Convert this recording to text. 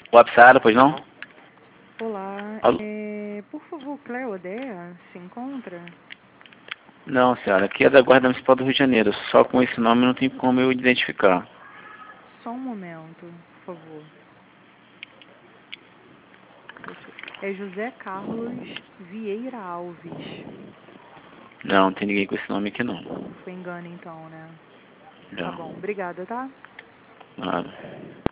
WhatsApp, pois não? Olá, Alô? por favor, Cléo Odea se encontra? Não, senhora, aqui é da Guarda Municipal do Rio de Janeiro. Só com esse nome não tem como eu identificar. Só um momento, por favor. É José Carlos Vieira Alves. Não, tem ninguém com esse nome aqui não. Foi engano então, né? Tá Não, bom, obrigada, tá? nada.